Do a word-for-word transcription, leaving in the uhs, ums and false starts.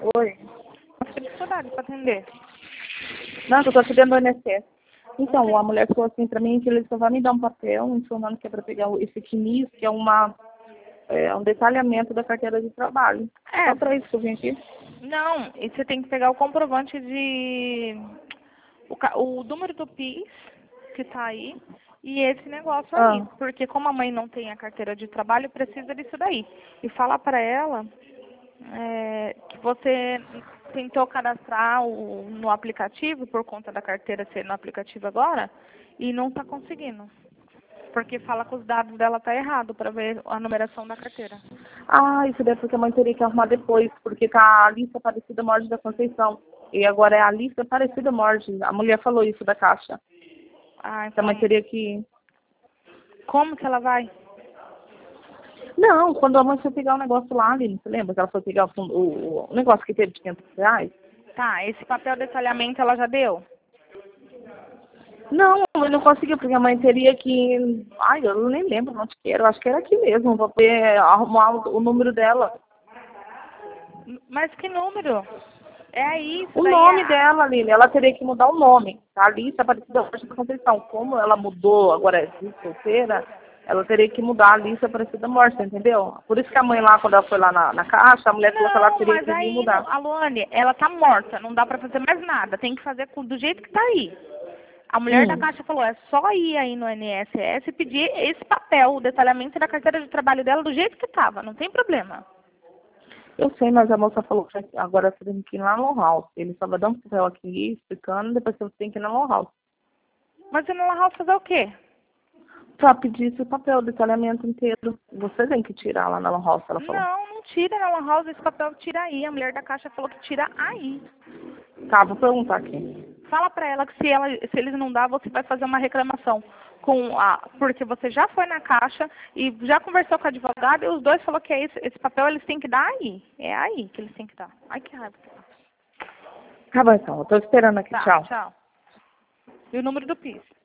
Oi. Nossa, que dificuldade para atender. Não, eu tô aqui dentro do I N S S. Então, a mulher falou assim pra mim que ele só vai me dar um papel informando que é pra pegar esse Q N I S, que é, uma, é um detalhamento da carteira de trabalho. É. Só pra isso que eu vim aqui. Não, e você tem que pegar o comprovante de... O, ca- o número do PIS, que tá aí, e esse negócio aí. Ah, Porque como a mãe não tem a carteira de trabalho, precisa disso daí. E falar pra ela é, que você tentou cadastrar o, no aplicativo, por conta da carteira ser no aplicativo agora, e não tá conseguindo. Porque fala que os dados dela tá errado para ver a numeração da carteira. ah, isso deve porque a mãe teria que arrumar depois, porque tá a lista Aparecida Morte da Conceição. E agora é a lista Aparecida Morte. A mulher falou isso da caixa. Ah, Que a mãe então, teria que... como que ela vai? Não, quando a mãe foi pegar o negócio lá, Aline, você lembra que ela foi pegar o, fundo- o, o negócio que teve de quinhentos reais? Tá, esse papel de detalhamento ela já deu? Não, eu não conseguiu, porque a mãe teria que... Ai, eu nem lembro onde que era, eu acho que era aqui mesmo, pra poder arrumar o, o número dela. Mas que número? É aí, isso O daí nome é... dela, Aline, ela teria que mudar o nome. Tá ali, está Aparecida Morte da Conceição. Como ela mudou, agora é de solteira, ela teria que mudar a lista Aparecida Morte, entendeu? Por isso que a mãe lá, quando ela foi lá na, na caixa, a mulher falou que ela Não, teria mas que vir aí, no- mudar. a Luane, ela tá morta, não dá pra fazer mais nada. Tem que fazer com- do jeito que tá aí. A mulher da Hum. Caixa falou, é só ir aí no I N S S e pedir esse papel, o detalhamento da carteira de trabalho dela do jeito que tava, não tem problema. Eu sei, mas a moça falou que agora você tem que ir lá no house. Ele só vai dar um papel aqui explicando, depois você tem que ir no house. Mas você não vai fazer o quê? Pra pedir esse papel, o detalhamento inteiro. Você tem que tirar lá na lan house, ela falou. Não, não tira na Lan House, esse papel tira aí. A mulher da Caixa falou que tira aí. Tá, vou perguntar aqui. Fala pra ela que se, ela, se eles não dão, você vai fazer uma reclamação. Com a, porque você já foi na Caixa e já conversou com o advogado e os dois falaram que é esse, esse papel eles têm que dar aí. É aí que eles têm que dar. Ai, que raiva. Tá bom, então. Eu tô esperando aqui. Tá, Tchau. tchau. E o número do PIS?